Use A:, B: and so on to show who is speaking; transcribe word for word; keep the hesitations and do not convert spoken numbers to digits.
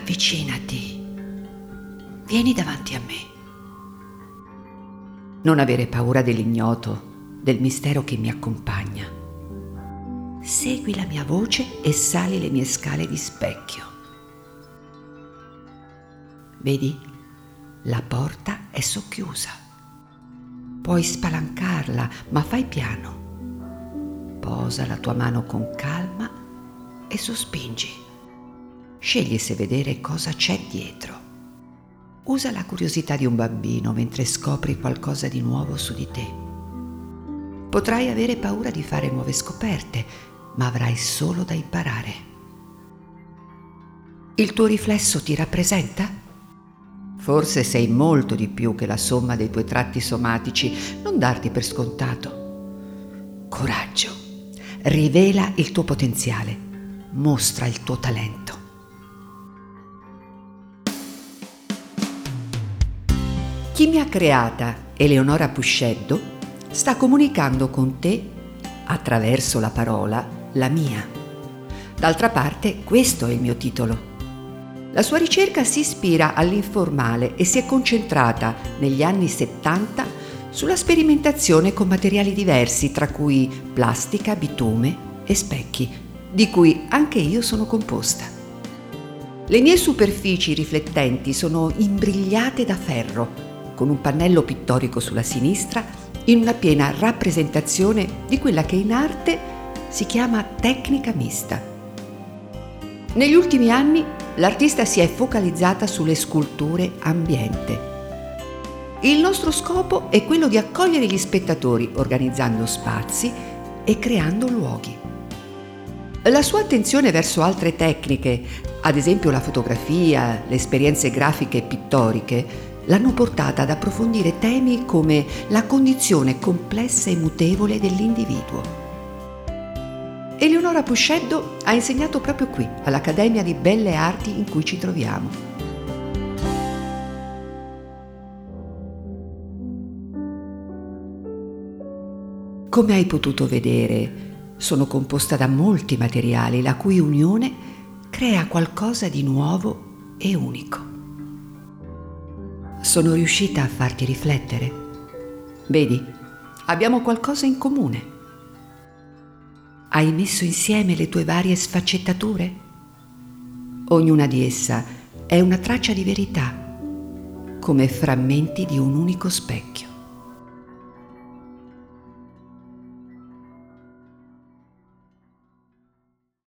A: Avvicinati. Vieni davanti a me. Non avere paura dell'ignoto, del mistero che mi accompagna. Segui la mia voce e sali le mie scale di specchio. Vedi? La porta è socchiusa. Puoi spalancarla, ma fai piano. Posa la tua mano con calma e sospingi. Scegli se vedere cosa c'è dietro. Usa la curiosità di un bambino mentre scopri qualcosa di nuovo su di te. Potrai avere paura di fare nuove scoperte, ma avrai solo da imparare. Il tuo riflesso ti rappresenta? Forse sei molto di più che la somma dei tuoi tratti somatici, non darti per scontato. Coraggio, rivela il tuo potenziale, mostra il tuo talento. Chi mi ha creata, Eleonora Pusceddo, sta comunicando con te, attraverso la parola, la mia. D'altra parte, questo è il mio titolo. La sua ricerca si ispira all'informale e si è concentrata, negli anni settanta, sulla sperimentazione con materiali diversi, tra cui plastica, bitume e specchi, di cui anche io sono composta. Le mie superfici riflettenti sono imbrigliate da ferro, con un pannello pittorico sulla sinistra, in una piena rappresentazione di quella che in arte si chiama tecnica mista. Negli ultimi anni l'artista si è focalizzata sulle sculture ambiente. Il nostro scopo è quello di accogliere gli spettatori organizzando spazi e creando luoghi. La sua attenzione verso altre tecniche, ad esempio la fotografia, le esperienze grafiche e pittoriche, l'hanno portata ad approfondire temi come la condizione complessa e mutevole dell'individuo. Eleonora Pusceddo ha insegnato proprio qui, all'Accademia di Belle Arti in cui ci troviamo. Come hai potuto vedere, sono composta da molti materiali, la cui unione crea qualcosa di nuovo e unico. Sono riuscita a farti riflettere. Vedi, abbiamo qualcosa in comune. Hai messo insieme le tue varie sfaccettature? Ognuna di essa è una traccia di verità, come frammenti di un unico specchio.